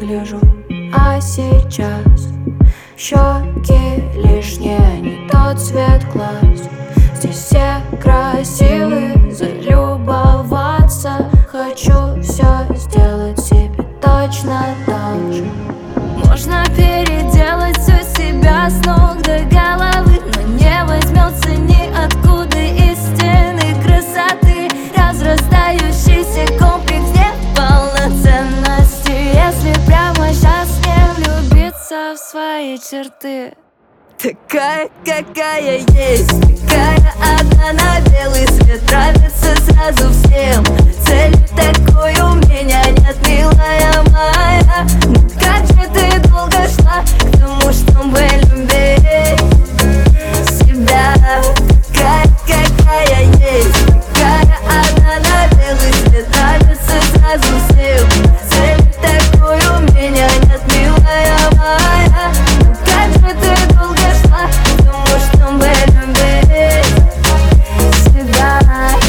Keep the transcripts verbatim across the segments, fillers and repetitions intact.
выгляжу. А сейчас щеки лишние, не тот цвет глаз. Здесь все красивые, залюбоваться. Хочу все сделать себе точно так же. Можно переделать все себя с ног до головы, но не возьмется ниоткуда истинной красоты. Разрастающийся комплекс неполноценности, если прямо сейчас не влюбиться в свои черты. Такая, какая есть, такая одна на белый свет, нравится сразу всем. Цели такой у меня нет, милая моя. Но как же ты долго шла к тому, чтобы любить себя? Такая, какая есть, такая одна на белый свет, нравится сразу всем. Цели такой у меня нет, милая моя. Но как же ты долго шла к тому, чтобы любить себя?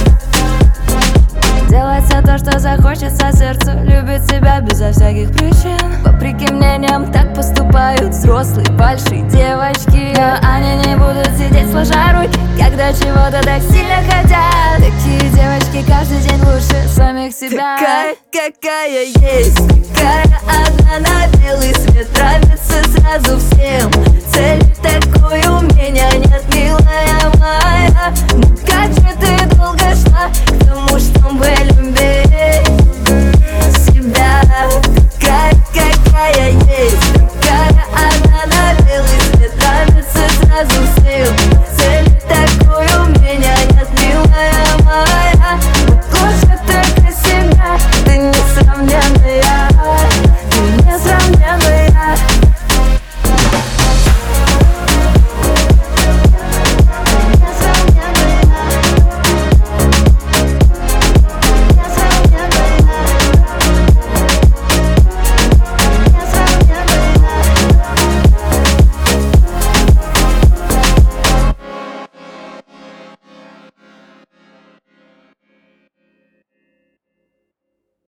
Делать все то, что захочется сердцу, любить себя безо всяких причин. Вопреки мнениям так поступают взрослые большие девочки, но они не будут сидеть сложа руки, когда чего-то так сильно хотят. Такие девочки каждый день лучше самих себя. Такая, какая есть, такая одна на белый свет, нравится сразу всем. Цели такой у меня нет, милая моя. Но как же ты долго шла к тому, чтобы любить